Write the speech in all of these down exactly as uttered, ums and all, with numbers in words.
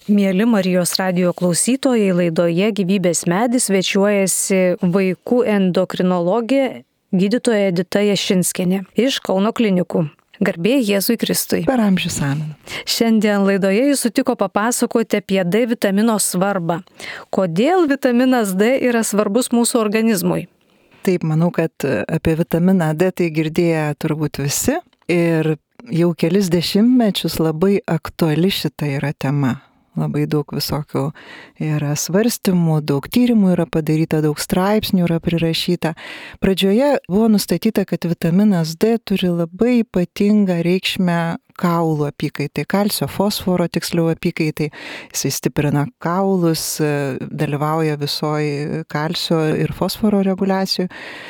Mieli Marijos radijo klausytojai, laidoje Gyvybės medis svečiuojasi vaikų endokrinologė gydytoja Edita Jašinskienė iš Kauno klinikų. Garbė Jėzui Kristui. Per amžius amen. Šiandien laidoje jis sutiko papasakoti apie D vitamino svarbą. Kodėl vitaminas D yra svarbus mūsų organizmui? Taip, manau, kad apie vitaminą D tai girdėję turbūt visi ir jau kelis dešimtmečius labai aktuali šita yra tema. Labai daug visokių yra svarstymų, daug tyrimų yra padaryta, daug straipsnių yra prirašyta. Pradžioje buvo nustatyta, kad vitaminas D turi labai ypatingą reikšmę kaulų apykaitai, kalcio fosforo tiksliau apykaitai. Jisai stiprina kaulus, dalyvauja visoji kalcio ir fosforo reguliacijų.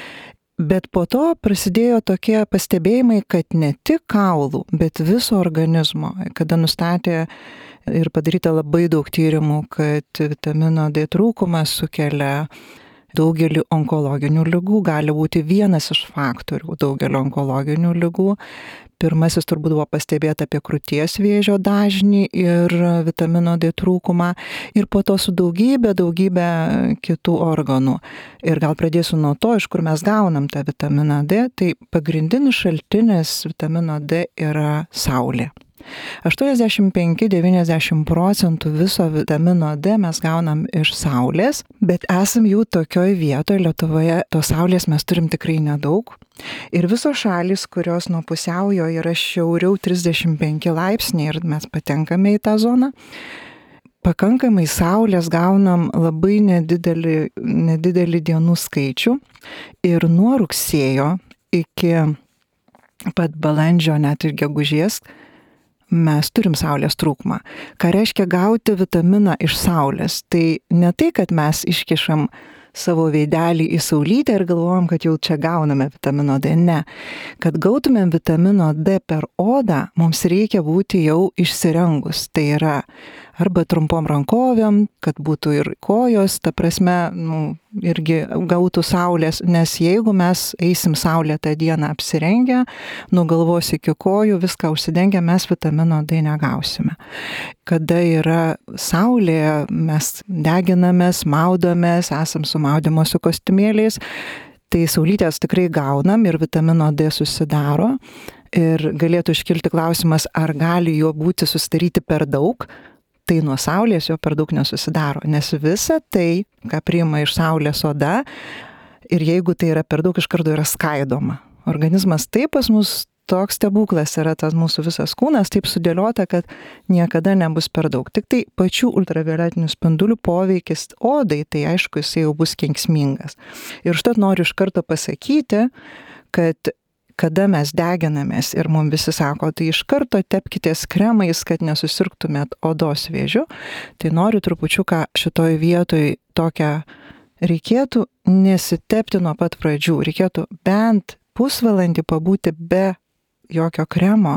Bet po to prasidėjo tokie pastebėjimai, kad ne tik kaulų, bet viso organizmo, kada nustatė ir padaryta labai daug tyrimų, kad vitamino D trūkumas sukelia daugelį onkologinių ligų, gali būti vienas iš faktorių daugelio onkologinių ligų. Pirmasis turbūt buvo pastebėta apie krūties vėžio dažnį ir vitamino D trūkumą ir po to su daugybė, daugybė kitų organų. Ir gal pradėsiu nuo to, iš kur mes gaunam tą vitaminą D. Tai pagrindinis šaltinis vitamino D yra saulė. aštuoniasdešimt penki iki devyniasdešimt procentų viso vitamino D mes gaunam iš saulės, bet esam jau tokioj vietoje, Lietuvoje tos saulės mes turim tikrai nedaug. Ir visos šalys, kurios nuo pusiaujo yra šiauriau trisdešimt penki laipsniai ir mes patenkame į tą zoną, pakankamai saulės gaunam labai nedidelį, nedidelį dienų skaičių ir nuo rugsėjo iki pat balandžio, net ir gegužės, mes turim saulės trūkumą. Ką reiškia gauti vitaminą iš saulės? Tai ne tai, kad mes iškišam savo veidelį į saulytę ir galvojam, kad jau čia gauname vitamino D. Ne. Kad gautumėm vitamino D per odą, mums reikia būti jau išsirengus. Tai yra arba trumpom rankovėm, kad būtų ir kojos, ta prasme, nu, irgi gautų saulės, nes jeigu mes eisim saulėtą dieną apsirengę, nuo galvos iki kojų, viską užsidengę, mes vitamino D negausime. Kada yra saulė, mes deginamės, maudomės, esam su maudymosi kostiumėliais, tai saulytės tikrai gaunam ir vitamino D susidaro. Ir galėtų iškilti klausimas, ar gali jo būti susidaryti per daug. Tai nuo saulės jo per daug nesusidaro, nes visa tai, ką priima iš saulės oda, ir jeigu tai yra per daug, iš karto yra skaidoma. Organizmas taip pas mus toks stebuklas yra, tas mūsų visas kūnas taip sudėliota, kad niekada nebus per daug. Tik tai pačių ultravioletinių spindulių poveikis odai, tai aišku, jisai jau bus kenksmingas. Ir užtat noriu iš karto pasakyti, kad kada mes deginamės ir mums visi sako, tai iš karto tepkitės kremais, kad nesusirgtumėt odos vėžiu, tai noriu trupučiuką šitoj vietoj tokią, reikėtų nesitepti nuo pat pradžių, reikėtų bent pusvalandį pabūti be jokio kremo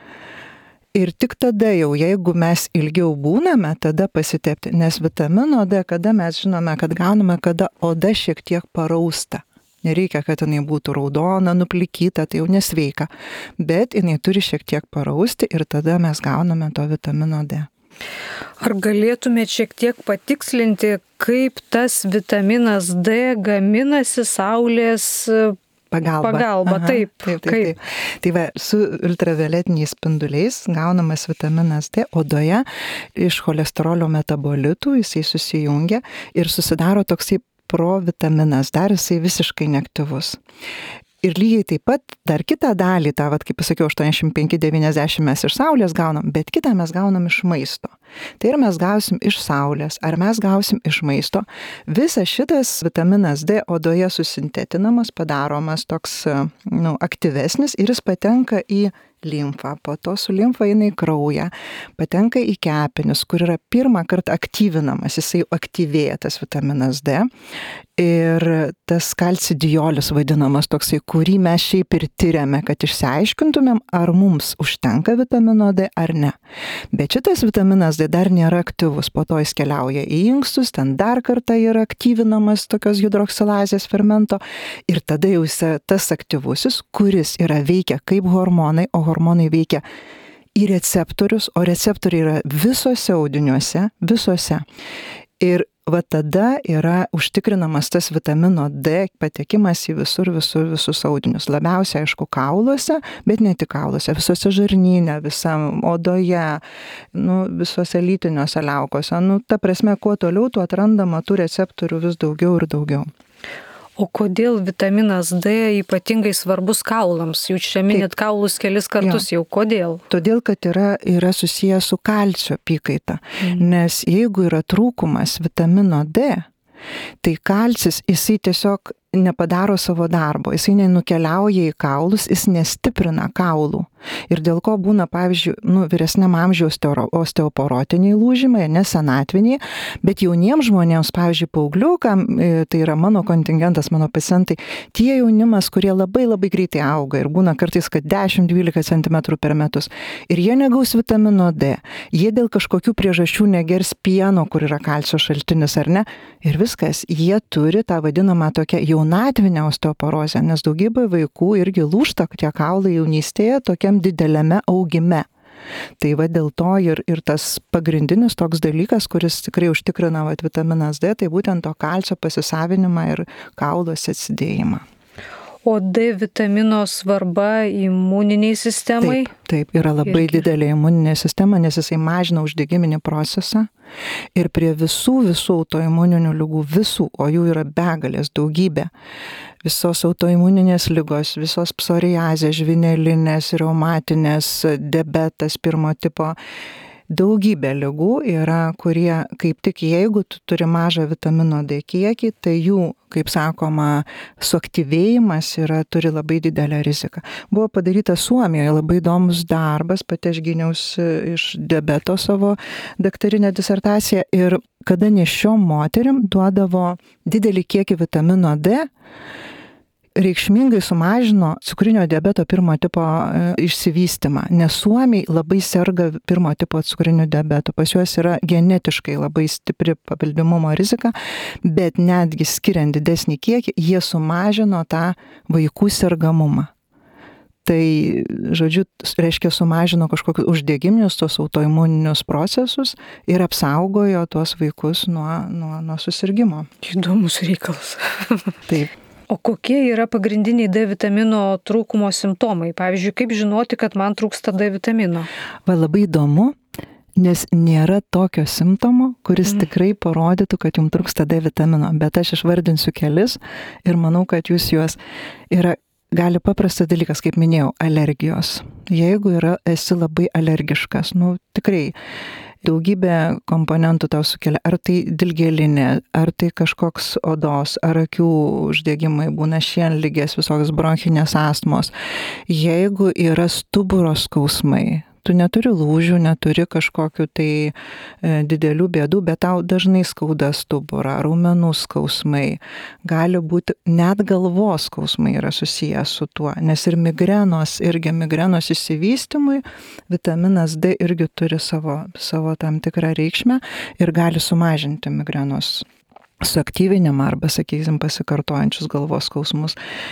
ir tik tada jau, jeigu mes ilgiau būname, tada pasitepti, nes vitamino D, kada mes žinome, kad gauname, kada oda šiek tiek parausta. Nereikia, kad jinai būtų raudona, nuplikyta, tai jau nesveika. Bet jinai turi šiek tiek parausti ir tada mes gauname to vitamino D. Ar galėtumėte šiek tiek patikslinti, kaip tas vitaminas D gaminasi saulės pagalba? Pagalba, Aha, taip. Taip, taip, taip. Tai va, su ultravioletiniais spinduliais gaunamas vitaminas D odoje iš cholesterolio metabolitų, jisai susijungia ir susidaro toksai provitaminas, dar jisai visiškai neaktyvus. Ir lygiai taip pat dar kitą dalį, tą, vat, kaip pasakiau, aštuoniasdešimt penki iki devyniasdešimt mes iš saulės gaunam, bet kitą mes gaunam iš maisto. Tai ir mes gausim iš saulės, ar mes gausim iš maisto. Visas šitas vitaminas D odoje susintetinamas, padaromas toks, nu, aktyvesnis ir jis patenka į limfą, po to su limfa eina į kraują, patenka į kepenis, kur yra pirmą kartą aktyvinamas, jisai aktyvėja tas vitaminas D. Ir tas kalcidiolis vadinamas toksai, kurį mes šiaip ir tyriame, kad išsiaiškintumėm, ar mums užtenka vitamino D ar ne. Bet šitas vitaminas D dar nėra aktyvus, po to jis keliauja į inkstus, ten dar kartą yra aktyvinamas tokios hidroksilazės fermento ir tada jau jis tas aktyvusis, kuris yra veikia kaip hormonai, o hormonai veikia į receptorius, o receptoriai yra visose audiniuose, visose. Ir va tada yra užtikrinamas tas vitamino D patekimas į visur, visur, visus audinius. Labiausiai, aišku, kauluose, bet ne tik kauluose, visose žarnyne, visam odoje, nu, visose lytiniuose liaukose. Nu, ta prasme, kuo toliau, tuo atrandama tų receptorių vis daugiau ir daugiau. O kodėl vitaminas D ypatingai svarbus kaulams? Jūs čia minėt kaulus kelis kartus jau. Kodėl? Todėl, kad yra, yra susijęs su kalcio apykaita. Mm. Nes jeigu yra trūkumas vitamino D, tai kalcis, jisai tiesiog nepadaro savo darbo, jisai nenukeliauja į kaulus, jis nestiprina kaulų. Ir dėl ko būna, pavyzdžiui, nu, vyresniam amžiaus osteoporotiniai lūžimai, ne senatviniai, bet jauniems žmonėms, pavyzdžiui, paaugliukam, tai yra mano kontingentas, mano pacientai, tie jaunimas, kurie labai labai greitai auga ir būna kartais, kad dešimt dvylika centimetrų per metus, ir jie negaus vitamino D, jie dėl kažkokių priežasčių negers pieno, kur yra kalcio šaltinis ar ne, ir viskas, jie turi tą vadinamą tokią jaunatvinę osteoporozę, nes daugybė vaikų irgi lūžta tie kaulai jaunystėje tokiam dideliame augime. Tai va dėl to ir, ir tas pagrindinis toks dalykas, kuris tikrai užtikrina va, vitaminas D, tai būtent to kalcio pasisavinimą ir kauluose atsidėjimą. O D vitamino svarba imuniniai sistemai? Taip, taip, yra labai Irgi. didelė imuninė sistema, nes jisai mažina uždegiminį procesą ir prie visų, visų autoimuninių ligų, visų, o jų yra begalės, daugybė, visos autoimuninės ligos, visos psoriazės, žvynelinės, reumatinės, diabetas pirmo tipo, daugybė ligų yra, kurie kaip tik jeigu tu turi mažą vitamino D kiekį, tai jų, kaip sakoma, suaktyvėjimas yra, turi labai didelę riziką. Buvo padarytas Suomijoje labai įdomus darbas, pati aš gyniausi iš diabeto savo daktarinę disertaciją ir kada nėščiom moterim duodavo didelį kiekį vitamino D, reikšmingai sumažino cukrinio diabeto pirmo tipo išsivystymą, nes suomiai labai serga pirmo tipo cukriniu diabetu. Pas juos yra genetiškai labai stipri paveldimumo rizika, bet netgi skiriant didesnį kiekį, jie sumažino tą vaikų sergamumą. Tai, žodžiu, reiškia sumažino kažkokius uždegiminius, tos autoimuninius procesus ir apsaugojo tuos vaikus nuo, nuo, nuo susirgimo. Įdomus reikalas. Taip. O kokie yra pagrindiniai D vitamino trūkumo simptomai? Pavyzdžiui, kaip žinoti, kad man trūksta D vitamino? Va, labai įdomu, nes nėra tokio simptomo, kuris mm. tikrai parodytų, kad jums trūksta D vitamino, bet aš išvardinsiu kelis ir manau, kad jūs juos yra, gali paprastas dalykas, kaip minėjau, alergijos. Jeigu yra, esi labai alergiškas, nu tikrai, daugybė komponentų tau sukelia, ar tai dilgėlinė, ar tai kažkoks odos, ar akių uždegimai, būna šienligės, visokios bronchinės astmos. Jeigu yra stuburo skausmai, tu neturi lūžių, neturi kažkokių tai e, didelių bėdų, bet tau dažnai skauda stuburą, raumenų skausmai, gali būti net galvos skausmai yra susijęs su tuo, nes ir migrenos, irgi migrenos išsivystymui vitaminas D irgi turi savo, savo tam tikrą reikšmę ir gali sumažinti migrenos suaktyvinimą arba, sakysim, pasikartojančius galvos skausmus.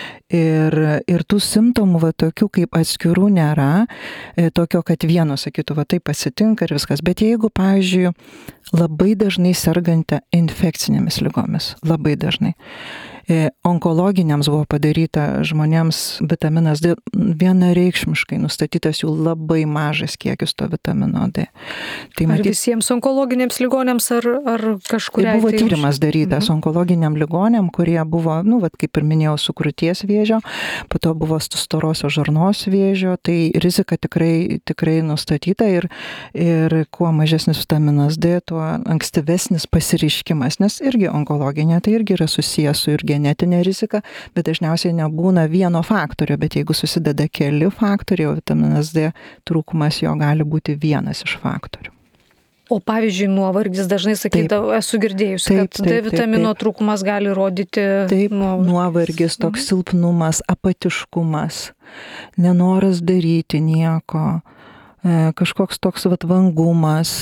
Ir, ir tų simptomų, va, tokių kaip atskirų nėra, tokio, kad vieno sakytų, va, taip pasitinka ir viskas. Bet jeigu, pavyzdžiui, labai dažnai sergantį infekcinėmis ligomis, labai dažnai, onkologiniams buvo padaryta žmonėms vitaminas D vienareikšmiškai nustatytas jų labai mažas kiekis to vitamino D. Tai matyt, ar visiems onkologiniams ligonėms ar, ar kažkuria? Tai buvo tyrimas darytas mhm. onkologiniam ligonėm, kurie buvo, nu, vat, kaip ir minėjau, su krūties vėžio, po to buvo storosios žarnos vėžio, tai rizika tikrai, tikrai nustatyta ir, ir kuo mažesnis vitaminas D, tuo ankstyvesnis pasireiškimas, nes irgi onkologinė, tai irgi yra susijęs su irgi genetinė rizika, bet dažniausiai nebūna vieno faktorio, bet jeigu susideda keli faktoriai, o vitaminas D trūkumas jo gali būti vienas iš faktorių. O pavyzdžiui, nuovargis dažnai sakydavo, esu girdėjusi, taip, kad taip, D vitamino taip, taip. trūkumas gali rodyti taip, nuovargis. Nuovargis, toks mhm. silpnumas, apatiškumas, nenoras daryti nieko, kažkoks toks vat vangumas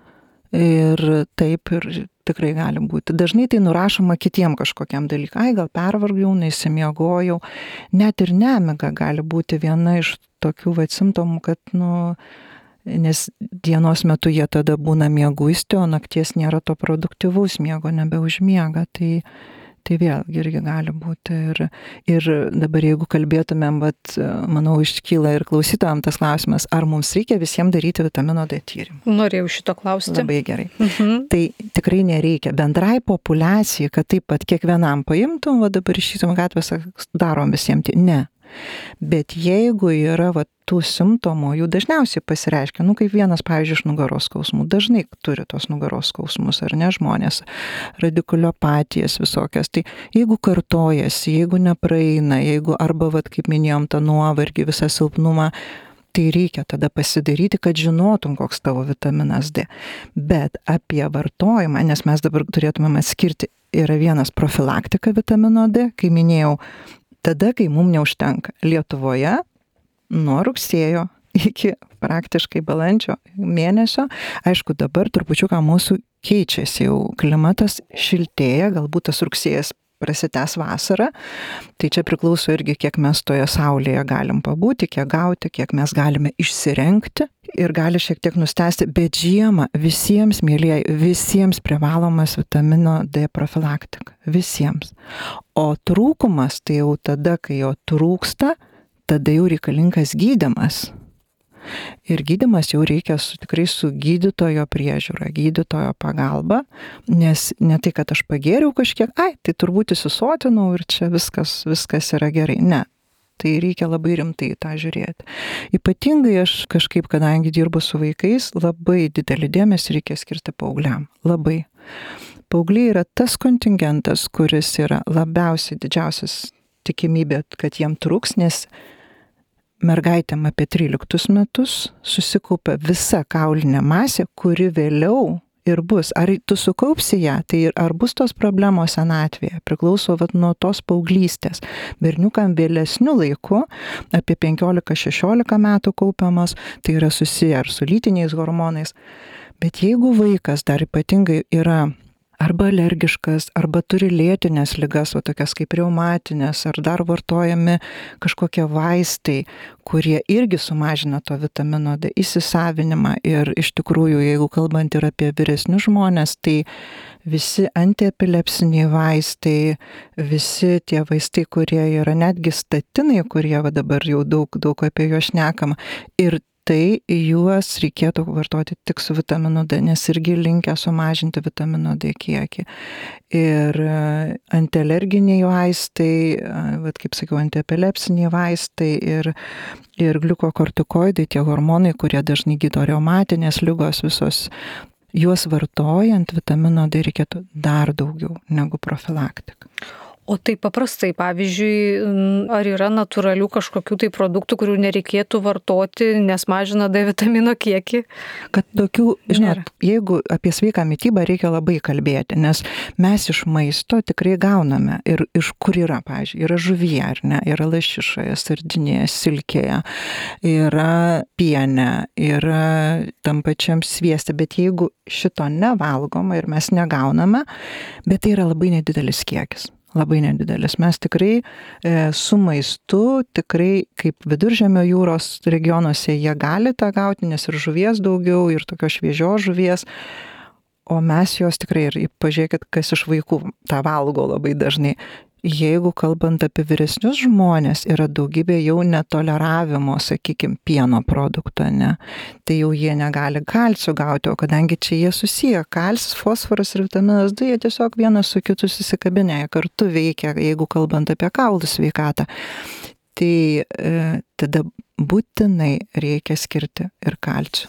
ir taip ir tikrai gali būti. Dažnai tai nurašoma kitiem kažkokiam dalykam. Ai, gal pervargiau, neįsimiegojau. Net ir nemiga gali būti viena iš tokių va simptomų, kad, nu, nes dienos metu jie tada būna mieguisti, o nakties nėra to produktyvaus miego, nebeužmiega. Tai, tai vėlgi irgi gali būti. Ir, ir dabar jeigu kalbėtumėm, bet manau iškyla ir klausytojams tas klausimas, ar mums reikia visiems daryti vitamino D tyrimą. Norėjau šito klausti. Labai gerai. Mhm. Tai tikrai nereikia. Bendrai populiacijai, kad taip pat kiekvienam paimtum, va dabar išytum gatvėse, darom visiems. Ne. Bet jeigu yra va, tų simptomų, jų dažniausiai pasireiškia, nu kaip vienas, pavyzdžiui, iš nugaros skausmų, dažnai turi tos nugaros skausmus, ar ne žmonės, radikulopatijas visokias, tai jeigu kartojasi, jeigu nepraeina, jeigu arba, va, kaip minėjom, tą nuovargį, visą silpnumą, tai reikia tada pasidaryti, kad žinotum, koks tavo vitaminas D. Bet apie vartojimą, nes mes dabar turėtumėm atskirti, yra vienas profilaktika vitamino D, kai minėjau, tada, kai mums neužtenka. Lietuvoje nuo rugsėjo iki praktiškai balandžio mėnesio, aišku, dabar trupučiuką mūsų keičiasi, jau klimatas šiltėja, galbūt tas rugsėjas prasitęs vasarą, tai čia priklauso irgi, kiek mes toje saulėje galim pabūti, kiek gauti, kiek mes galime išsirengti ir gali šiek tiek nustesti, bet žiemą visiems, mėlyjei, visiems privalomas vitamino D profilaktika. Visiems. O trūkumas tai jau tada, kai jo trūksta, tada jau reikalingas gydymas. Ir gydymas jau reikia su, tikrai su gydytojo priežiūra, gydytojo pagalba, nes ne tai, kad aš pagėriau kažkiek, ai, tai turbūt įsisotinau ir čia viskas, viskas yra gerai. Ne. Tai reikia labai rimtai tą žiūrėti. Ypatingai aš kažkaip, kadangi dirbu su vaikais, labai didelį dėmesį reikia skirti paaugliam. Labai. Paaugliai yra tas kontingentas, kuris yra labiausiai didžiausias tikimybė, kad jiem trūks, nes mergaitėm apie tryliktus metus susikaupia visa kaulinė masė, kuri vėliau ir bus. Ar tu sukaupsi ją, tai ar bus tos problemos senatvėje, priklauso vat, nuo tos paauglystės. Berniukam vėlesniu laiku, apie penkiolika šešiolika metų kaupiamas, tai yra susiję ar su lytiniais hormonais. Bet jeigu vaikas dar ypatingai yra arba alergiškas, arba turi lėtinės ligas, o tokias kaip reumatinės, ar dar vartojami kažkokie vaistai, kurie irgi sumažina to vitamino D įsisavinimą. Ir iš tikrųjų, jeigu kalbant ir apie vyresnius žmonės, tai visi antiepilepsiniai vaistai, visi tie vaistai, kurie yra netgi statinai, kurie va dabar jau daug, daug apie juos šnekama. Ir tai juos reikėtų vartoti tik su vitaminu D, nes irgi linkę sumažinti vitamino D kiekį. Ir antialerginiai vaistai, vat kaip sakiau, antiepilepsiniai vaistai ir, ir gliukokortikoidai, tie hormonai, kurie dažnai gydo reumatinės ligos visos, juos vartojant vitamino D reikėtų dar daugiau negu profilaktika. O tai paprastai, pavyzdžiui, ar yra natūralių kažkokių tai produktų, kurių nereikėtų vartoti, nes mažina D vitamino kiekį? Kad tokių, žinot, jeigu apie sveiką mitybą reikia labai kalbėti, nes mes iš maisto tikrai gauname. Ir iš kur yra, pavyzdžiui, yra žuvyje, ar ne, yra lašišoje, sardinėje, silkėje, yra piene, yra tam pačiam svieste, bet jeigu šito nevalgoma ir mes negauname, bet tai yra labai nedidelis kiekis. Labai nedidelis. Mes tikrai e, su maistu, tikrai kaip Viduržemio jūros regionuose jie gali tą gauti, nes ir žuvies daugiau, ir tokios šviežios žuvies, o mes jos tikrai, ir pažiūrėkit, kas iš vaikų tą valgo labai dažnai. Jeigu kalbant apie vyresnius žmonės, yra daugybė jau netoleravimo, sakykime, pieno produkto, ne? Tai jau jie negali kalcio gauti, o kadangi čia jie susiję, kalcis, fosforas ir vitaminas D, jie tiesiog vienas su kitu susikabinę, jie kartu veikia, jeigu kalbant apie kaulų sveikatą. Tai e, tada būtinai reikia skirti ir kalcio.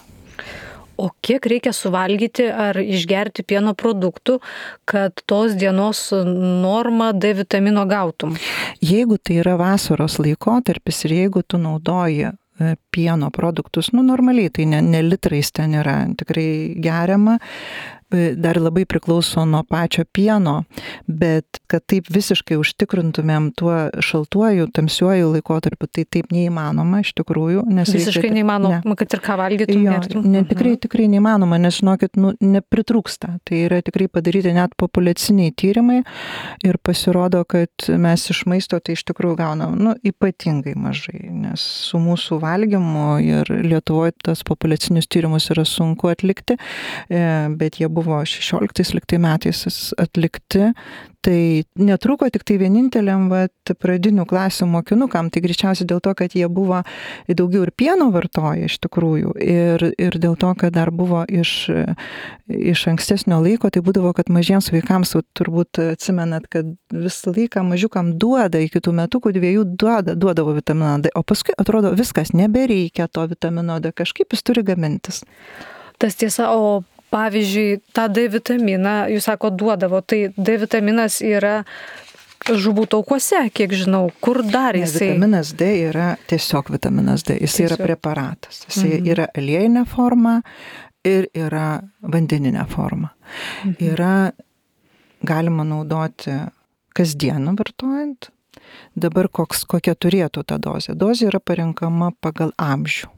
O kiek reikia suvalgyti ar išgerti pieno produktų, kad tos dienos normą D vitamino gautum? Jeigu tai yra vasaros laikotarpis ir jeigu tu naudoji pieno produktus, nu normaliai, tai ne, ne litrais ten yra tikrai geriama, dar labai priklauso nuo pačio pieno, bet kad taip visiškai užtikrintumėm tuo šaltuoju, tamsiuoju laikotarpiu, tai taip neįmanoma iš tikrųjų. Nes visiškai reikia, neįmanoma, ne. kad ir ką valgytum. Jo, ne, tikrai, tikrai neįmanoma, nes žinokit, nu, nepritrūksta. Tai yra tikrai padaryti net populiaciniai tyrimai ir pasirodo, kad mes iš maisto tai iš tikrųjų gaunam nu, ypatingai mažai, nes su mūsų valgymu ir Lietuvoje tas populiacinius tyrimus yra sunku atlikti, bet jie buvo šešioliktais liktai metais atlikti, tai netruko tik tai vieninteliam vat, pradinių klasių mokinukam, tai greičiausiai dėl to, kad jie buvo daugiau ir pieno vartoja iš tikrųjų ir, ir dėl to, kad dar buvo iš, iš ankstesnio laiko, tai būdavo, kad mažiems vaikams, turbūt atsimenat, kad visą laiką mažiukam duoda, iki tų metukų dviejų duoda, duodavo vitaminą D, o paskui atrodo viskas, nebereikia to vitamino D, kažkaip jis turi gamintis. Tas tiesa, o pavyzdžiui, tą D vitaminą, jūs sako, duodavo, tai D vitaminas yra žuvų taukuose, kiek žinau, kur dar jisai? Ne, vitaminas D yra tiesiog vitaminas D, jis tiesiog. Yra preparatas, jis mhm. yra aliejinė forma ir yra vandeninė forma. Mhm. Yra galima naudoti kasdieną vartojant, dabar koks, kokia turėtų ta dozė. Dozė yra parenkama pagal amžių.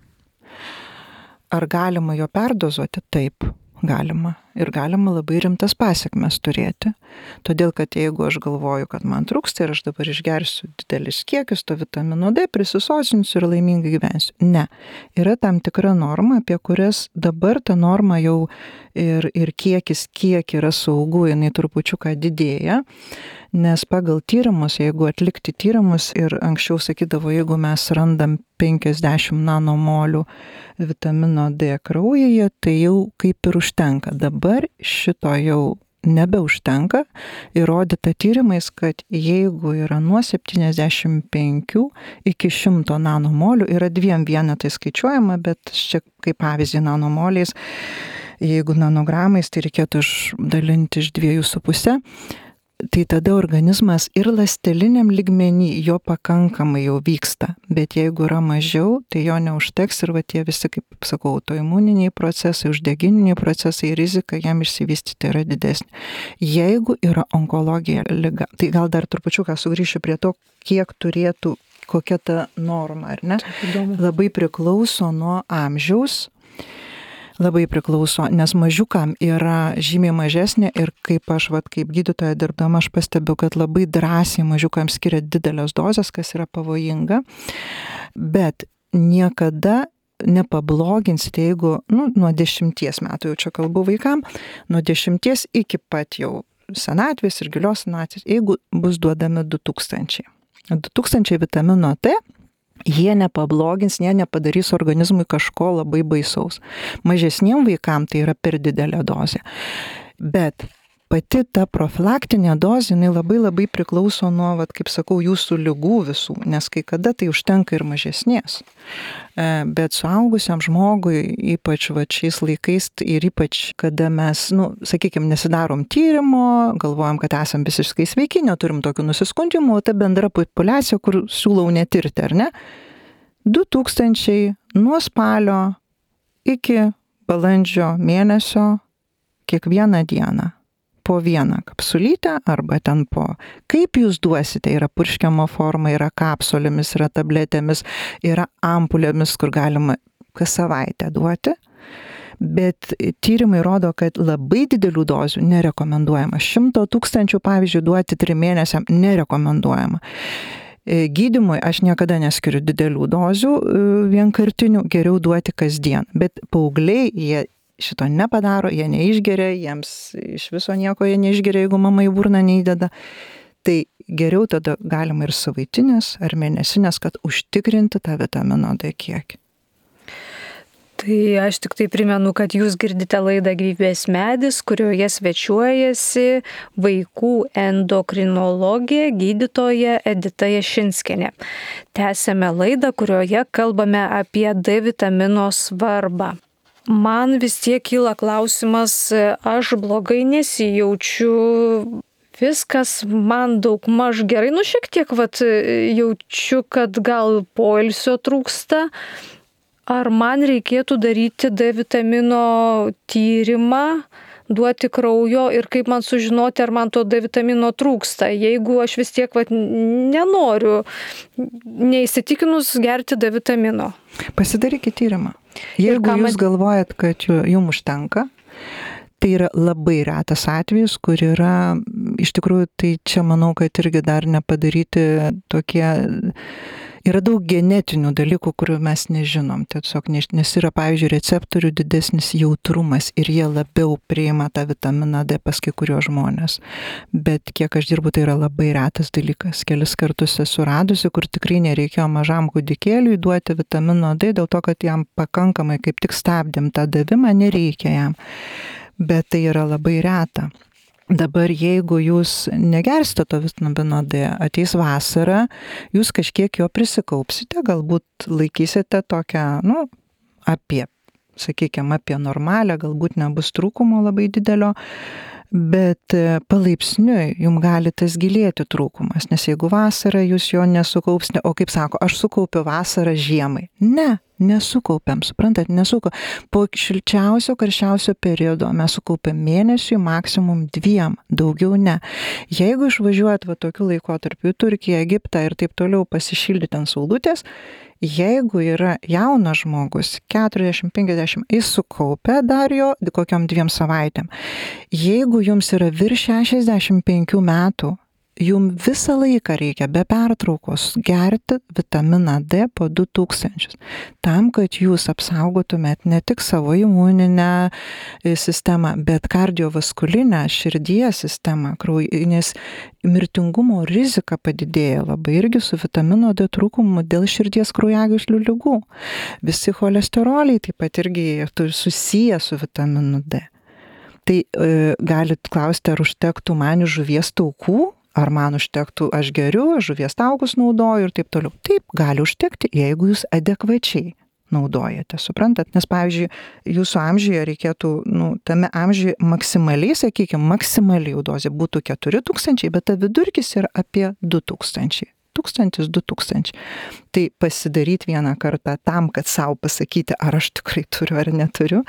Ar galima jo perdozuoti? Taip. Galima. Ir galima labai rimtas pasekmes turėti. Todėl, kad jeigu aš galvoju, kad man trūksta ir aš dabar išgersiu didelis kiekius to vitamino D, prisisosinsiu ir laimingai gyvensiu. Ne. Yra tam tikra norma, apie kurias dabar ta norma jau ir, ir kiekis, kiek yra saugu, jinai trupučiuką didėja. Nes pagal tyrimus, jeigu atlikti tyrimus ir anksčiau sakydavo, jeigu mes randam penkiasdešimt nanomolių vitamino D kraujyje, tai jau kaip ir užtenka. Dabar šito jau nebeužtenka. Įrodyta tyrimais, kad jeigu yra nuo septyniasdešimt penkių iki šimto nanomolių, yra dviem vienetai skaičiuojama, bet čia kaip pavyzdį nanomoliais, jeigu nanogramais, tai reikėtų išdalinti iš dviejų su pusę. Tai tada organizmas ir ląsteliniam lygmenį jo pakankamai jau vyksta, bet jeigu yra mažiau, tai jo neužteks ir va tie visi, kaip sakau, autoimuniniai procesai, uždegiminiai procesai, rizika jam išsivystyti yra didesnė. Jeigu yra onkologija liga, tai gal dar trupučiuką sugrįšiu prie to, kiek turėtų, kokia ta norma, ar ne? Labai priklauso nuo amžiaus. Labai priklauso, nes mažiukam yra žymiai mažesnė ir kaip aš, vat, kaip gydytoja dirbdama, aš pastebiu, kad labai drąsiai mažiukam skiria didelės dozes, kas yra pavojinga, bet niekada nepabloginsite, jeigu nu, nuo dešimties metų, jau čia kalbu vaikam, nuo dešimties iki pat jau senatvės ir gilios senatvės, jeigu bus duodami du tūkstančiai. du tūkstančiai vitamino T, jie nepablogins, jie nepadarys organizmui kažko labai baisaus. Mažesniem vaikam tai yra per didelė dozė. Bet pati ta profilaktinė dozė, jinai labai labai priklauso nuo, vat, kaip sakau, jūsų ligų visų, nes kai kada tai užtenka ir mažesnės. Bet suaugusiam žmogui, ypač vat, šiais laikais ir ypač kada mes, nu, sakykime, nesidarom tyrimo, galvojam, kad esam visiškai sveiki, neturim tokių nusiskundimų, o ta bendra populiacija, kur siūlau netirti, ar ne? du tūkstančiai nuo spalio iki balandžio mėnesio kiekvieną dieną. Po vieną kapsulytę arba ten po. Kaip jūs duosite, yra purškiamo forma, yra kapsulėmis, yra tabletėmis, yra ampulėmis, kur galima kas savaitę duoti. Bet tyrimai rodo, kad labai didelių dozių nerekomenduojama. Šimto tūkstančių, pavyzdžiui, duoti trim mėnesiam nerekomenduojama. Gydymui aš niekada neskiriu didelių dozių vienkartinių, geriau duoti kasdien. Bet paaugliai, jie šito nepadaro, jie neišgeria, jiems iš viso nieko jie neišgeria, jeigu mama į burną neįdeda. Tai geriau tada galima ir savaitinės ar mėnesinės, kad užtikrinti tą vitamino D kiekį. Tai aš tik tai primenu, kad jūs girdite laidą Gyvybės medis, kurioje svečiuojasi vaikų endokrinologė, gydytoja Edita Jašinskienė. Tęsėme laidą, kurioje kalbame apie D vitamino svarbą. Man vis tiek kyla klausimas, aš blogai nesijaučiu, viskas man daug maž gerai, nu šiek tiek vat, jaučiu, kad gal poilsio trūksta. Ar man reikėtų daryti D vitamino tyrimą, duoti kraujo ir kaip man sužinoti, ar man to D vitamino trūksta, jeigu aš vis tiek vat, nenoriu, neįsitikinus gerti D vitamino. Pasidarykite tyrimą. Jeigu jūs man... galvojat, kad jums užtenka, tai yra labai retas atvejis, kur yra, iš tikrųjų, tai čia manau, kad irgi dar nepadaryti tokie, yra daug genetinių dalykų, kurių mes nežinom. Tiesiog, nes yra, pavyzdžiui, receptorių didesnis jautrumas ir jie labiau priima tą vitaminą D pas kai kuriuos žmonės. Bet kiek aš dirbu, tai yra labai retas dalykas. Kelis kartus esu radusi, kur tikrai nereikėjo mažam kūdikėliui duoti vitamino D, dėl to, kad jam pakankamai kaip tik stabdėm tą davimą, nereikia jam. Bet tai yra labai reta. Dabar jeigu jūs negersite to vitamino D, ateis vasara, jūs kažkiek jo prisikaupsite, galbūt laikysite tokią, nu, apie, sakykime, apie normalią, galbūt nebus trūkumo labai didelio, bet palaipsniui jums gali tas gilėti trūkumas, nes jeigu vasarą jūs jo nesukaupsite, o kaip sako, aš sukaupiu vasarą žiemai. Ne, nesukaupiam, suprantat, nesukaupiam. Po šilčiausio, karščiausio periodo mes sukaupiam mėnesiui, maksimum dviem, daugiau ne. Jeigu išvažiuojat va tokiu laikotarpiu į Turkiją, Egiptą ir taip toliau pasišildyti ant saulutės, jeigu yra jaunas žmogus, keturiasdešimt penkiasdešimt, jis sukaupia dar jo kokiam dviem savaitėm. Jeigu jums yra virš šešiasdešimt penkių metų, jums visą laiką reikia be pertraukos gerti vitaminą D po du tūkstančius, tam, kad jūs apsaugotumėt ne tik savo imuninę sistemą, bet kardiovaskulinę, širdies sistemą, nes mirtingumo rizika padidėja labai irgi su vitamino D trūkumu dėl širdies kraujagyslių ligų. Visi cholesteroliai taip pat irgi susiję su vitaminu D. Tai e, galit klausti, ar užtektų man žuvies taukų, ar man užtektų, aš geriu, žuvies taukus naudoju ir taip toliau. Taip, gali užtekti, jeigu jūs adekvačiai naudojate, suprantat? Nes, pavyzdžiui, jūsų amžiuje reikėtų, nu, tame amžiuje maksimaliai, sakykime, maksimaliai jau dozė būtų keturi tūkstančiai, bet ta vidurkis yra apie du tūkstančiai. Tūkstantis, du tūkstančiai. Tai pasidaryti vieną kartą tam, kad savo pasakyti, ar aš tikrai turiu ar neturiu,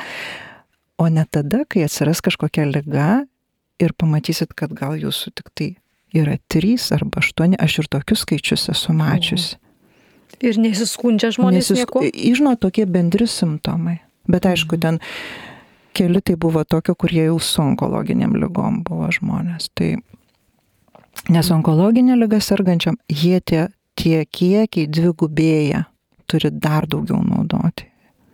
o ne tada, kai atsiras kažkokia liga ir pamatysit, kad gal jūsų tik tai yra trys arba aštuoni, aš ir tokius skaičius esu mačiusi. Ir nesiskundžia žmonės Nesis... nieko? Žinot, tokie bendri simptomai. Bet aišku, ten keli tai buvo tokio, kurie jau su onkologiniam ligom buvo žmonės. Tai, nes onkologinė liga sergančiam, jie tie, tie kiekiai dvigubėja, turi dar daugiau naudoti.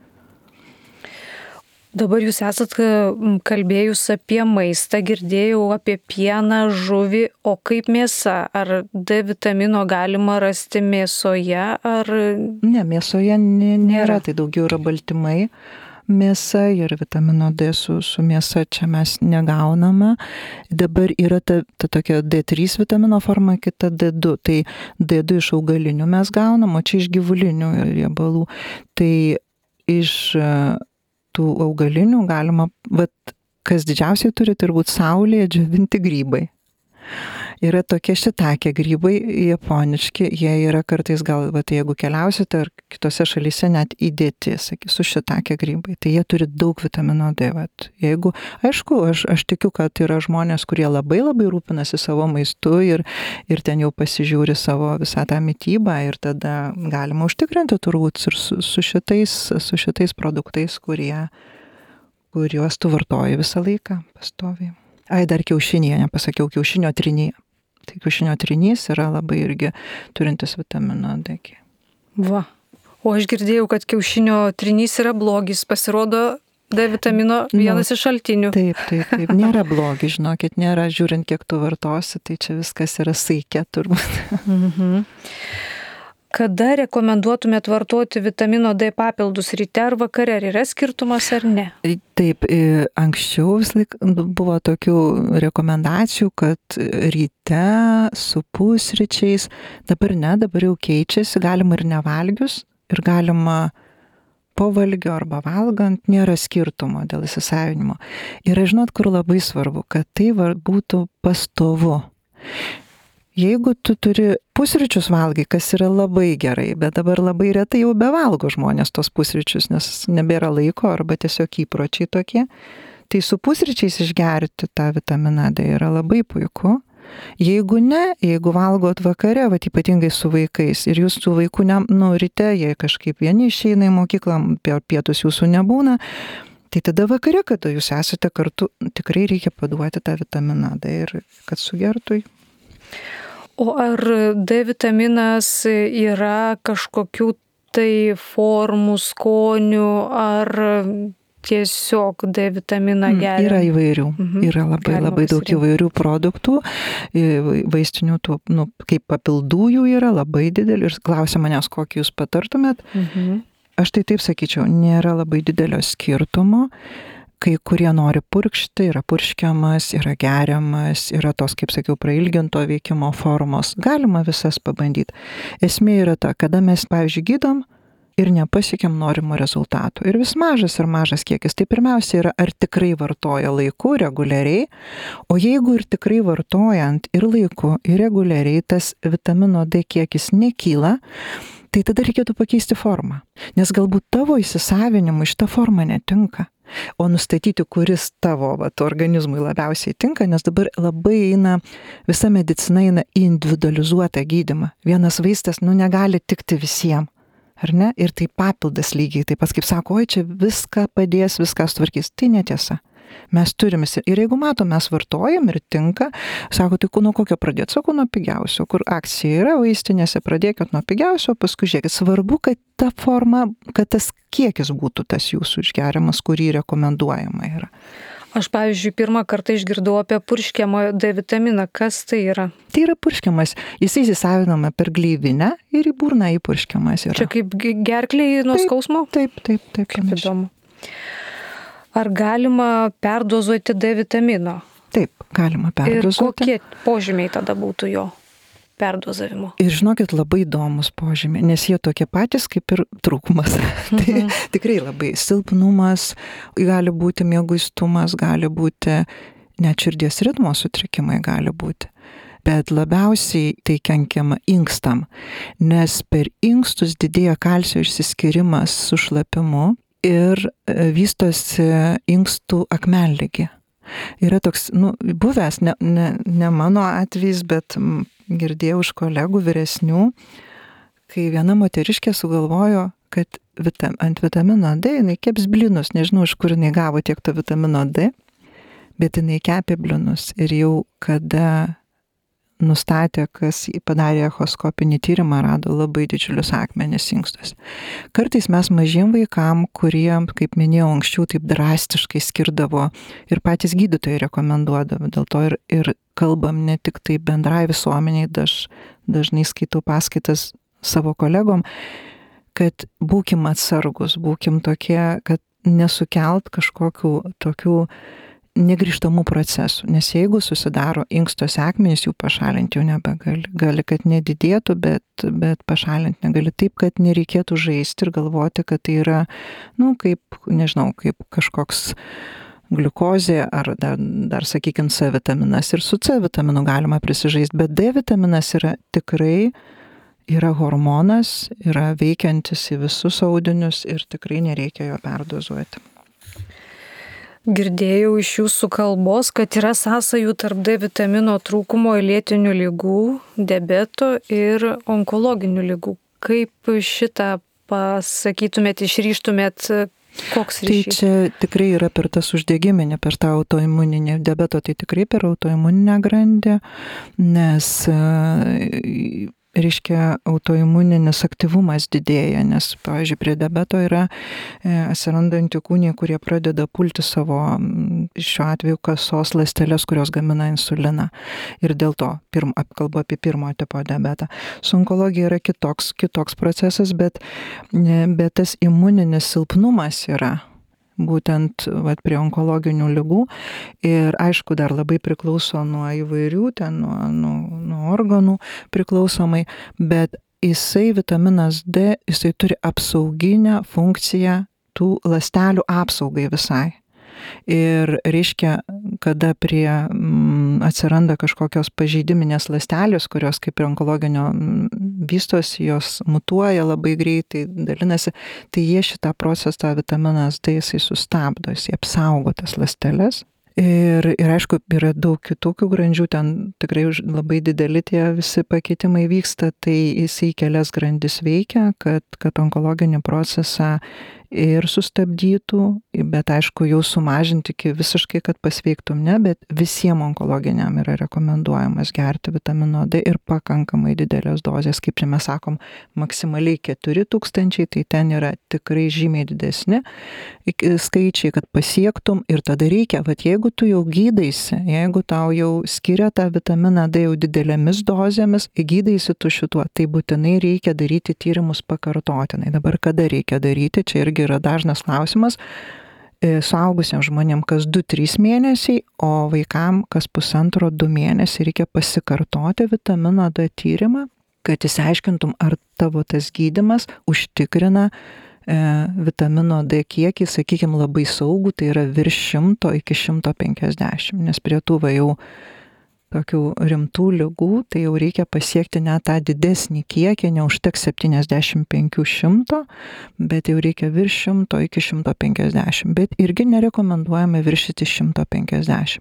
Dabar jūs esat kalbėjus apie maistą, girdėjau apie pieną, žuvį, o kaip mėsa? Ar D vitamino galima rasti mėsoje, ar... Ne, mėsoje nėra, nėra. Tai daugiau yra baltymai. Mėsa ir vitamino D su, su mėsa čia mes negauname. Dabar yra ta, ta tokia D trys vitamino forma, kita D du. Tai D du iš augalinių mes gaunam, o čia iš gyvulinių riebalų. Tai iš tų augalinių galima, vat, kas didžiausiai turi, turbūt saulėje džiovinti grybai. Yra tokie šitakė grybai, japoniški, jie yra kartais gal, vat, jeigu keliausite ar kitose šalyse net įdėti, sakysiu, su šitakė grybai, tai jie turi daug vitamino D. Vat. Jeigu, aišku, aš, aš tikiu, kad yra žmonės, kurie labai labai rūpinasi savo maistu ir, ir ten jau pasižiūri savo visą tą mitybą ir tada galima užtikrinti turbūt ir su, su, šitais, su šitais produktais, kurie, kuriuos tu vartoji visą laiką pastoviai. Ai, dar kiaušinėje, nepasakiau, kiaušinio trynyje. Tai kiaušinio trynys yra labai irgi turintis vitamino D. Va. O aš girdėjau, kad kiaušinio trynys yra blogis. Pasirodo, D vitamino vienas nu, iš šaltinių. Taip, taip, taip. Nėra blogis, žinokit, nėra, žiūrint, kiek tu vartosi, tai čia viskas yra saikė turbūt. Mhm. Kada rekomenduotumėt vartoti vitamino D papildus, ryte ar vakare? Ar yra skirtumas ar ne? Taip, anksčiau vis laik buvo tokių rekomendacijų, kad ryte su pusryčiais, dabar ne, dabar jau keičiasi, galima ir nevalgius, ir galima po valgio arba valgant, nėra skirtumo dėl įsisavinimo. Ir žinot, kur labai svarbu, kad tai būtų pastovu. Jeigu tu turi pusryčius valgai, kas yra labai gerai, bet dabar labai retai jau bevalgo žmonės tos pusryčius, nes nebėra laiko arba tiesiog įpročiai tokie, Tai su pusryčiais išgerti tą vitaminą D yra labai puiku. Jeigu ne, jeigu valgot vakare, va ypatingai su vaikais ir jūs su vaiku, ne, nu, ryte, jie kažkaip vieni išeina į mokyklą, pietus jūsų nebūna, tai tada vakare, kada jūs esate kartu, tikrai reikia paduoti tą vitaminą D ir kad sugertų. O ar D vitaminas yra kažkokių tai formų, skonių, ar tiesiog D vitaminą geria? Yra įvairių, mhm. yra labai, Galima labai daug įvairių produktų, vaistinių, tų, nu, kaip papildų jų yra labai didelį ir klausia manęs, kokį jūs patartumėt. Mhm. Aš tai taip sakyčiau, nėra labai didelio skirtumo. Kai kurie nori purkšti, yra purškiamas, yra geriamas, yra tos, kaip sakiau, prailginto veikimo formos. Galima visas pabandyti. Esmė yra ta, kada mes, pavyzdžiui, gydom ir nepasiekiam norimo rezultato. Ir vis mažas ir mažas kiekis. Tai pirmiausia yra, ar tikrai vartoja laiku, reguliariai. O jeigu ir tikrai vartojant ir laiku, ir reguliariai tas vitamino D kiekis nekyla, tai tada reikėtų pakeisti formą. Nes galbūt tavo įsisavinimui šita forma netinka. O nustatyti, kuris tavo vat, organizmui labiausiai tinka, nes dabar labai eina, visa medicina eina į individualizuotą gydymą. Vienas vaistas, nu, negali tikti visiems. Ar ne? Ir tai papildas lygiai, taip pat kaip sako, oi, čia viską padės, viską sutvarkys. Tai netiesa. Mes turime, ir jeigu matom, mes vartojam ir tinka, sako, tai nuo kokio pradėti? Sako, nuo pigiausio, kur akcija yra vaistinėse, pradėkit nuo pigiausio, paskui žiūrėkit. Svarbu, kad ta forma, kad tas kiekis būtų tas jūsų išgeriamas, kurį rekomenduojama yra. Aš, pavyzdžiui, pirmą kartą išgirdau apie purškiamą D vitaminą. Kas tai yra? Tai yra purškiamas. Jis įsisavinama per gleivinę ir į burną įpurškiamas yra. Čia kaip gerklėje nuo taip, skausmo? Taip, taip, taip. Kaip įdomu. Ar galima perdozuoti D vitamino? Taip, galima perdozuoti. Ir kokie požymiai tada būtų jo perdozavimo? Ir žinokit, labai įdomus požymiai, nes jie tokie patys kaip ir trūkumas. Mhm. Tai tikrai labai silpnumas, gali būti mieguistumas, gali būti net širdies ritmo sutrikimai gali būti. Bet labiausiai tai kenkiama inkstam, nes per inkstus didėja kalcio išsiskirimas su šlapimu ir vystosi inkstų akmenligė. Yra toks, nu, buvęs, ne, ne, ne mano atvejis, bet girdėjau iš kolegų vyresnių, kai viena moteriškė sugalvojo, kad vitam, ant vitamino D jinai keps blynus, nežinau, iš kur jinai gavo tiek to vitamino D, bet jinai kepė blynus ir jau kada nustatė, kas padarė echoskopinį tyrimą, rado labai didžiulius akmenis inkstus. Kartais mes mažiem vaikam, kurie, kaip minėjau anksčiau, taip drastiškai skirdavo ir patys gydytojai rekomenduodavo, dėl to ir, ir kalbam ne tik tai bendrai visuomeniai, daž, dažnai skaitau paskaitas savo kolegom, kad būkim atsargus, būkim tokie, kad nesukelt kažkokių tokių negrįžtamų procesų, nes jeigu susidaro inkstuose akmenys, jų pašalinti jau nebegali. Gali, kad nedidėtų, bet, bet pašalinti negali. Taip, kad nereikėtų žaisti ir galvoti, kad tai yra, nu, kaip, nežinau, kaip kažkoks gliukozė ar dar, dar sakykime, C vitaminas. Ir su C vitaminu galima prisižaisti, bet D vitaminas yra tikrai, yra hormonas, yra veikiantis į visus audinius ir tikrai nereikia jo perdozuoti. Girdėjau iš jūsų kalbos, kad yra sąsajų tarp D vitamino trūkumo ir lėtinių ligų, diabeto ir onkologinių ligų. Kaip šitą pasakytumėt, išryštumėt, koks ryšys? Tai čia tikrai yra per tas uždegiminį, per tą autoimuninį diabeto, tai tikrai per autoimuninę grandį, nes reiškia autoimuninis aktyvumas didėja, nes, pavyzdžiui, prie diabeto yra e, atsiranda antikūniai, kurie pradeda pulti savo, šiuo atveju, kasos ląsteles, kurios gamina insuliną. Ir dėl to, pirm, kalbu apie pirmo tipo diabetą. Su onkologija yra kitoks, kitoks procesas, bet, bet tas imuninis silpnumas yra būtent vat, prie onkologinių ligų ir aišku dar labai priklauso nuo įvairių, ten nuo, nuo, nuo organų priklausomai, bet jisai vitaminas D, jisai turi apsauginę funkciją tų ląstelių apsaugai visai. Ir reiškia, kada prie m, atsiranda kažkokios pažeidiminės ląstelės, kurios kaip ir onkologinio vystosi, jos mutuoja labai greitai, dalinasi, tai jie šitą procesą vitaminas D jisai sustabdo, jisai apsaugo tas ląsteles. Ir, ir aišku, yra daug kitokių grandžių, ten tikrai labai dideli tie visi pakeitimai vyksta, tai jisai kelias grandis veikia, kad, kad onkologinį procesą ir sustabdytų, bet aišku, jau sumažinti iki visiškai, kad pasveiktum, ne, bet visiems onkologiniam yra rekomenduojamas gerti vitamino D ir pakankamai didelės dozės, kaip čia mes sakom, maksimaliai keturi tūkstančiai, tai ten yra tikrai žymiai didesni skaičiai, kad pasiektum ir tada reikia, vat jeigu tu jau gydaisi, jeigu tau jau skiria tą vitaminą D jau didelėmis dozėmis, gydaisi tu šituo, tai būtinai reikia daryti tyrimus pakartotinai. Dabar kada reikia daryti, čia irgi yra dažnas klausimas, suaugusiems žmonėms kas du trys mėnesiai, o vaikam kas pusantro du mėnesiai reikia pasikartoti vitamino D tyrimą, kad įsiaiškintum, ar tavo tas gydymas užtikrina e, vitamino D kiekį, sakykime, labai saugų, tai yra virš šimto iki šimto penkiasdešimt, nes prie tų va jau tokių rimtų ligų, tai jau reikia pasiekti net tą didesnį kiekį, neužteks septyniasdešimt penki šimto, bet jau reikia virš šimto iki šimto penkiasdešimt, bet irgi nerekomenduojame viršyti šimto penkiasdešimt.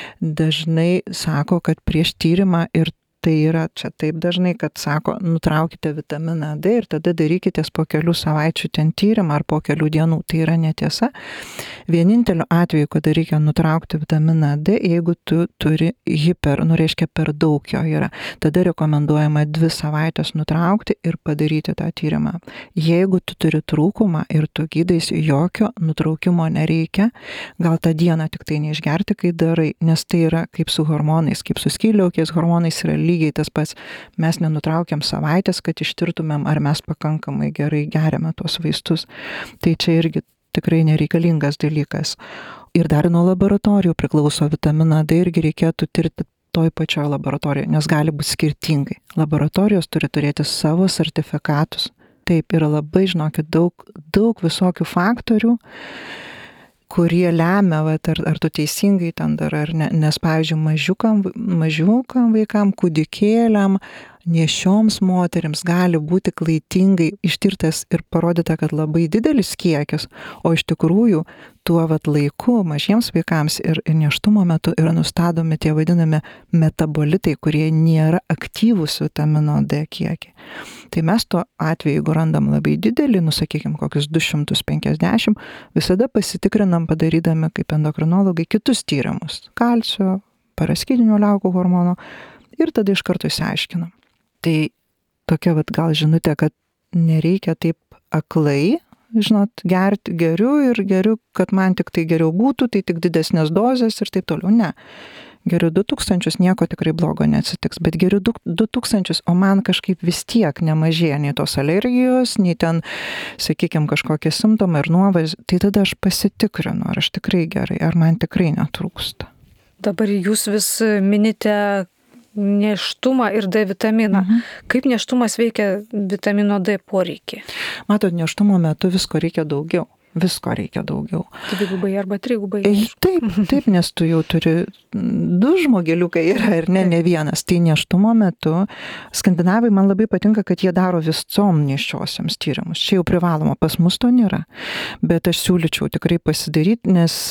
Dažnai sako, kad prieš tyrimą ir tai yra čia taip dažnai, kad sako, nutraukite vitaminą D ir tada darykitės po kelių savaičių ten tyrimą ar po kelių dienų. Tai yra netiesa. Vieninteliu atveju, kada reikia nutraukti vitaminą D, jeigu tu turi hiper, nu reiškia per daug jo yra, tada rekomenduojama dvi savaitės nutraukti ir padaryti tą tyrimą. Jeigu tu turi trūkumą ir tu gydaisi, jokio nutraukimo nereikia, gal tą dieną tik tai neišgerti, kai darai, nes tai yra kaip su hormonais, kaip su skydliaukės hormonais yra lygiai tas pats. Mes nenutraukiam savaitės, kad ištirtumėm, ar mes pakankamai gerai geriame tuos vaistus. Tai čia irgi tikrai nereikalingas dalykas. Ir dar nuo laboratorijų priklauso vitaminą D irgi reikėtų tirti toj pačioj laboratorijoje, nes gali būti skirtingai. Laboratorijos turi turėti savo sertifikatus. Taip, yra labai, žinokit, daug, daug visokių faktorių, kurie lemia, vat, ar, ar tu teisingai ten darai, ar ne. Nes, pavyzdžiui, mažiukam, mažiukam vaikam, kūdikėliam, nešioms moterims gali būti klaidingai ištirtas ir parodyta, kad labai didelis kiekis, o iš tikrųjų tuo vat laiku mažiems vaikams ir, ir nėštumo metu yra nustatomi tie vadinami metabolitai, kurie nėra aktyvūs vitamino D kiekiai. Tai mes tuo atveju, jeigu randam labai didelį, nusakykim, kokius du šimtus penkiasdešimt, visada pasitikrinam padarydami kaip endokrinologai kitus tyrimus, kalcio, paraskidinių liaukų hormono ir tada iš karto išsiaiškinam. Tai tokia vat gal žinutė, kad nereikia taip aklai, žinot, gerti geriu ir geriu, kad man tik tai geriau būtų, tai tik didesnės dozės ir taip toliau. Ne. Geriu du tūkstančius, nieko tikrai blogo neatsitiks, bet geriu du tūkstančius, o man kažkaip vis tiek nemažėja nei tos alergijos, nei ten, sakykime, kažkokie simptomai ir nuovais, tai tada aš pasitikrinu, ar aš tikrai gerai, ar man tikrai netrūksta. Dabar jūs vis minite nėštumą ir D vitaminą. Mhm. Kaip nėštumas veikia vitamino D poreikį? Matot, nėštumo metu visko reikia daugiau. Visko reikia daugiau. Dvigubai arba trigubai. Taip, taip, nes tu jau turi du žmogeliukai yra ir ne, ne vienas. Tai nėštumo metu skandinavai man labai patinka, kad jie daro visom nėščiosiams tyrimus. Čia jau privaloma, pas mus to nėra. Bet aš siūlyčiau tikrai pasidaryti, nes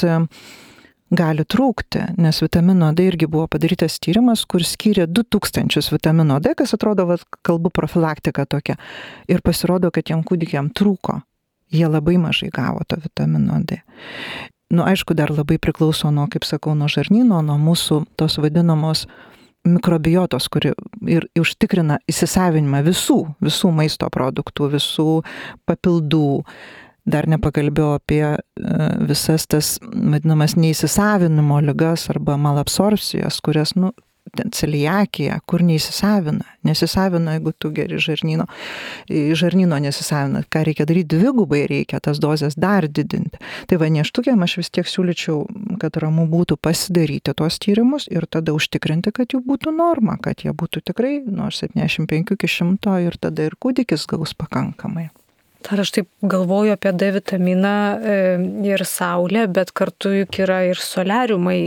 gali trūkti, nes vitamino D irgi buvo padarytas tyrimas, kur skyrė du tūkstančius vitamino D, kas atrodo, va, kalbų profilaktika tokia. Ir pasirodo, kad jiem kūdikiam trūko. Jie labai mažai gavo to vitamino D. Nu, aišku, dar labai priklauso nuo, kaip sakau, nuo žarnyno, nuo mūsų tos vadinamos mikrobiotos, kuri ir užtikrina įsisavinimą visų, visų maisto produktų, visų papildų. Dar nepakalbėjau apie visas tas, vadinamas, neįsisavinimo ligas arba malabsorbcijos, kurias, nu, celiakija, kur neįsisavina. Nesisavina, jeigu tu geri žarnyno, žarnyno nesisavina. Ką reikia daryti? Dvigubai reikia tas dozes dar didinti. Tai va, nėštukiam aš vis tiek siūlyčiau, kad ramu būtų pasidaryti tuos tyrimus ir tada užtikrinti, kad jų būtų norma, kad jie būtų tikrai nuo septyniasdešimt penkių iki šimto ir tada ir kūdikis gaus pakankamai. Dar aš taip galvoju apie D vitaminą ir saulę, bet kartu juk yra ir soliariumai.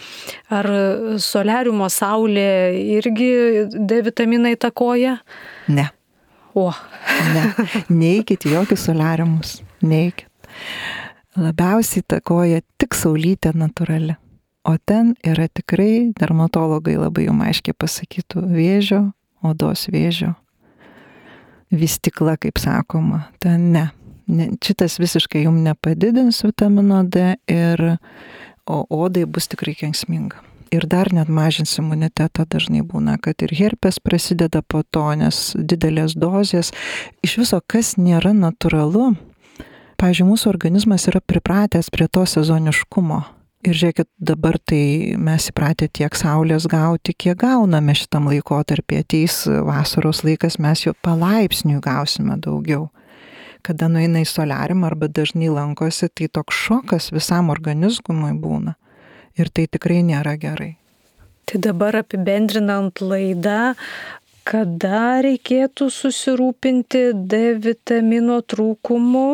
Ar soliariumo saulė irgi D vitaminą įtakoja? Ne. O. Ne. Neikit jokius soliariumus. Neikit. Labiausiai įtakoja tik saulytė natūrali. O ten yra tikrai, dermatologai labai jums aiškiai pasakytų, vėžio, odos vėžio. Vystikla, kaip sakoma, ten ne. ne. Šitas visiškai jums nepadidins vitamino D ir o odai bus tikrai kenksminga. Ir dar net mažins imunitetą, dažnai būna, kad ir herpes prasideda po to, nes didelės dozės. Iš viso, kas nėra natūralu, pavyzdžiui, mūsų organizmas yra pripratęs prie to sezoniškumo. Ir žiūrėkit, dabar tai mes įpratę tiek saulės gauti, kiek gauname šitam laikotarpį. Ateis vasaros laikas, mes jo palaipsniui gausime daugiau. Kada nueina į soliariumą arba dažnai lankosi, tai toks šokas visam organizmui būna. Ir tai tikrai nėra gerai. Tai dabar apibendrinant laidą, kada reikėtų susirūpinti D vitamino trūkumu?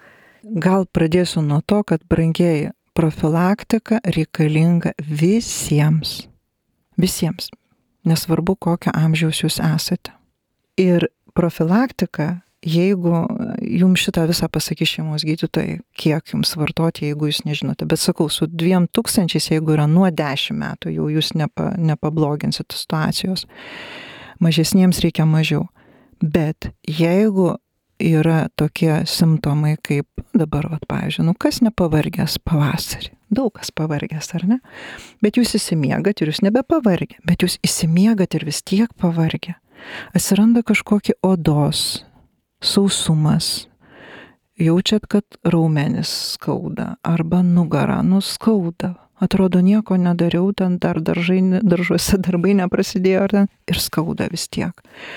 Gal pradėsiu nuo to, kad brangieji, profilaktika reikalinga visiems. Visiems. Nesvarbu, kokio amžiaus jūs esate. Ir profilaktika, jeigu jums šitą visą pasakys šeimos gydytojai, kiek jums vartoti, jeigu jūs nežinote. Bet sakau, su dviem tūkstančiais, jeigu yra nuo dešimt metų, jau jūs nepa, nepabloginsit situacijos. Mažesniems reikia mažiau. Bet jeigu yra tokie simptomai, kaip dabar, vat, pavyzdžiui, nu kas nepavargęs pavasarį? Daug kas pavargęs, ar ne? Bet jūs įsimiegat ir jūs nebepavargę, bet jūs įsimiegat ir vis tiek pavargę. Atsiranda kažkokie odos, sausumas, jaučiat, kad raumenis skauda, arba nugarą, nu skauda. Atrodo, nieko nedariau, ten dar daržai, daržuose darbai neprasidėjo, ar ten, ir skauda vis tiek.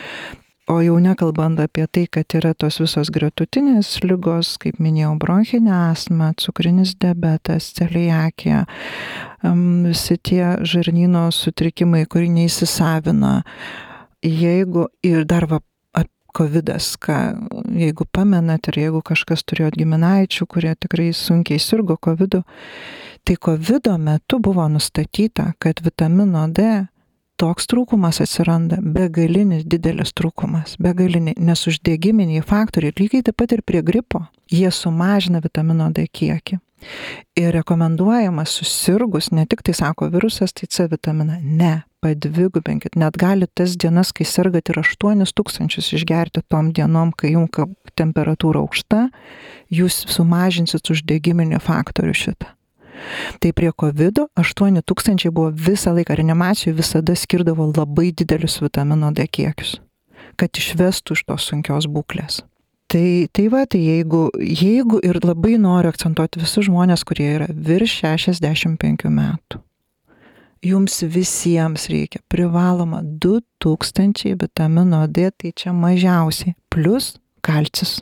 O jau nekalbant apie tai, kad yra tos visos gretutinės ligos, kaip minėjau, bronchinė astma, cukrinis diabetas, celiakija, visi tie žarnyno sutrikimai, kurie neįsisavina. Jeigu ir dar va, kovidas, ką, jeigu pamenat ir jeigu kažkas turėjo giminaičių, kurie tikrai sunkiai sirgo kovidu, tai kovido metu buvo nustatyta, kad vitamino D toks trūkumas atsiranda, begalinis didelis trūkumas, begaliniai, nes uždegiminiai faktoriai, lygiai taip pat ir prie gripo, jie sumažina vitamino D kiekį. Ir rekomenduojama susirgus, ne tik tai sako virusas, tai C vitaminą, ne, padvigubinkit, net gali tas dienas, kai sergat ir aštuonis tūkstančius išgerti tom dienom, kai jums temperatūra aukšta, jūs sumažinsit uždegiminį faktorių šitą. Tai prie kovido aštuoni tūkstančiai buvo visą laiką, reanimacijų visada skirdavo labai didelius vitamino D kiekius, kad išvestų iš tos sunkios būklės. Tai, tai va, tai jeigu, jeigu ir labai noriu akcentuoti visus žmonės, kurie yra virš šešiasdešimt penkių metų, jums visiems reikia privaloma du tūkstančiai vitamino D, tai čia mažiausiai, plus kalcis.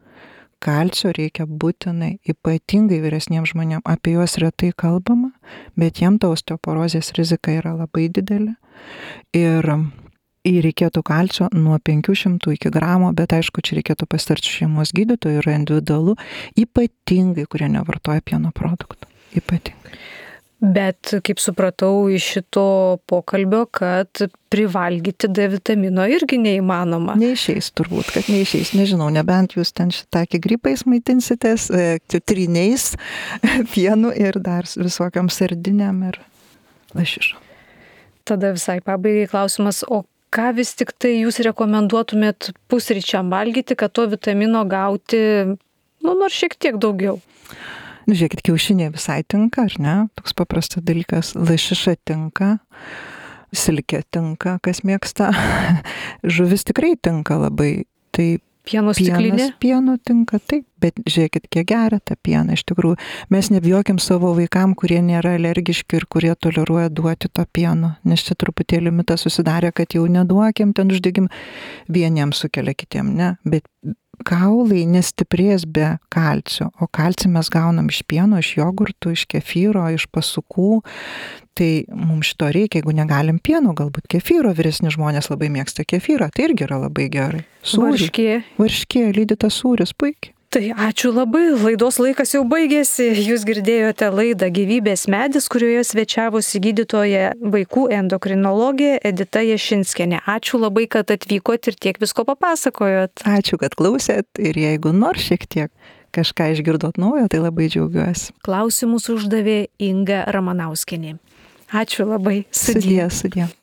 Kalcio reikia būtinai, ypatingai vyresniems žmonėms. Apie juos retai kalbama, bet jiem ta osteoporozės rizika yra labai didelė. Ir reikėtų kalcio nuo penkių šimtų iki gramo, bet aišku, čia reikėtų pasitarti su šeimos gydytoju, yra individualu, ypatingai, kurie nevartoja pieno produktų. Ypatingai. Bet, kaip supratau iš šito pokalbio, kad privalgyti D vitamino irgi neįmanoma. Neišeis turbūt, kad neišeis. Nežinau, nebent jūs ten šitakį grybais maitinsitės, triniais, pienu ir dar visokiam sardinėm ir lašišom. Tada visai pabaigai klausimas, o ką vis tik tai jūs rekomenduotumėt pusryčiam valgyti, kad to vitamino gauti, nu, nors šiek tiek daugiau? Nu, žiūrėkit, kiaušiniai visai tinka, ar ne? Toks paprastas dalykas. Lašiša tinka, silkė tinka, kas mėgsta. Žuvis tikrai tinka labai. Tai pieno stiklinė? Pieno tinka, taip. Bet žiūrėkit, kiek geria tą pieną. Iš tikrųjų, mes nebijokim savo vaikam, kurie nėra alergiški ir kurie toleruoja duoti to pieno. Nes čia truputėlį mitas susidarė, kad jau neduokim ten uždegimą. Vieniems sukelia, kitiem ne. Bet kaulai nestiprės be kalcio, o kalcį mes gaunam iš pieno, iš jogurtų, iš kefyro, iš pasukų. Tai mums šito reikia, jeigu negalim pieno, galbūt kefyro, vyresni žmonės labai mėgsta kefyrą, tai irgi yra labai gerai. Sūrį. Varškė. Varškė, lydytas sūris, puikiai. Tai ačiū labai, laidos laikas jau baigėsi. Jūs girdėjote laidą Gyvybės medis, kurioje svečiavosi gydytoja vaikų endokrinologė Edita Jašinskienė. Ačiū labai, kad atvykot ir tiek visko papasakojot. Ačiū, kad klausėt ir jeigu nors šiek tiek kažką išgirdot naujo, tai labai džiaugiuosi. Klausimus uždavė Inga Ramanauskienė. Ačiū labai. Sudie. Sudie, sudie.